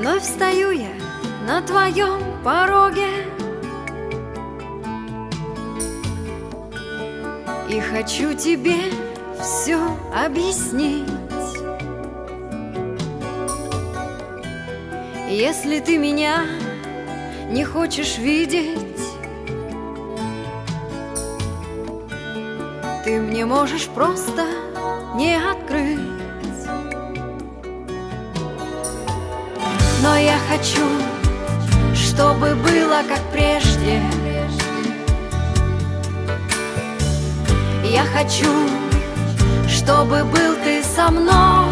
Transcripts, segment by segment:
Вновь стою я на твоем пороге и хочу тебе все объяснить. Если ты меня не хочешь видеть, ты мне можешь просто не открыть. Но я хочу, чтобы было как прежде. Я хочу, чтобы был ты со мной.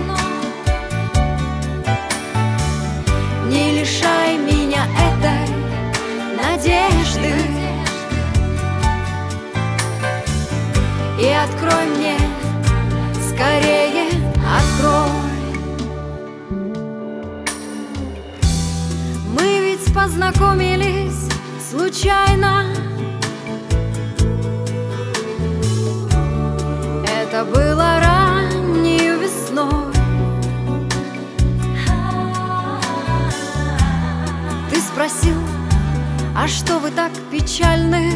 Не лишай меня этой надежды и открой мне, скорее открой. Мы ведь познакомились случайно. Это было ранней весной. Ты спросил, а что вы так печальны?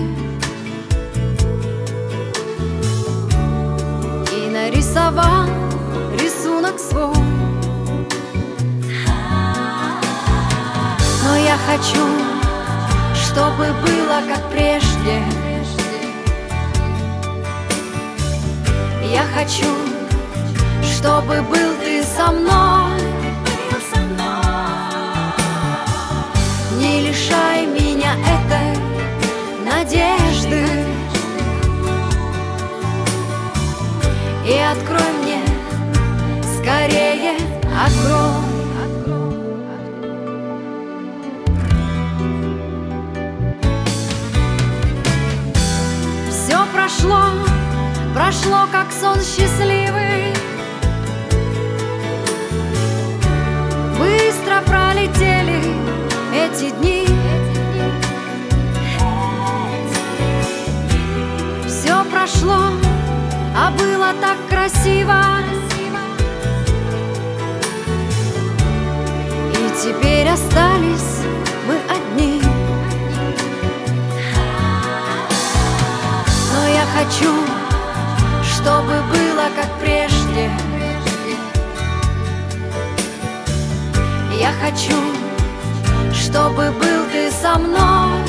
И нарисовал рисунок свой. Но я хочу, чтобы было как прежде. Я хочу, чтобы был ты со мной. Не лишай меня этой надежды и открой мне, скорее открой. Все прошло, как сон счастливый. Быстро пролетели эти дни. Все прошло, а было так красиво. И теперь остались мы одни. Но я хочу, чтобы было как прежде. Я хочу, чтобы был ты со мной.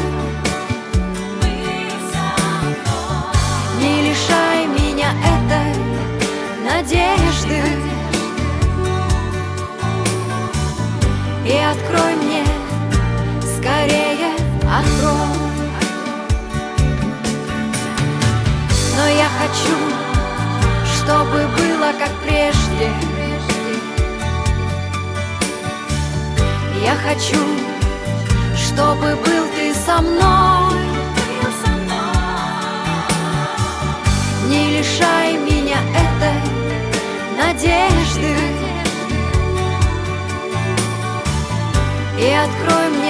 Не лишай меня этой надежды и открой мне, скорее открой. Но я хочу, чтобы было как прежде. Я хочу, чтобы был ты со мной. Не лишай меня этой надежды и открой мне,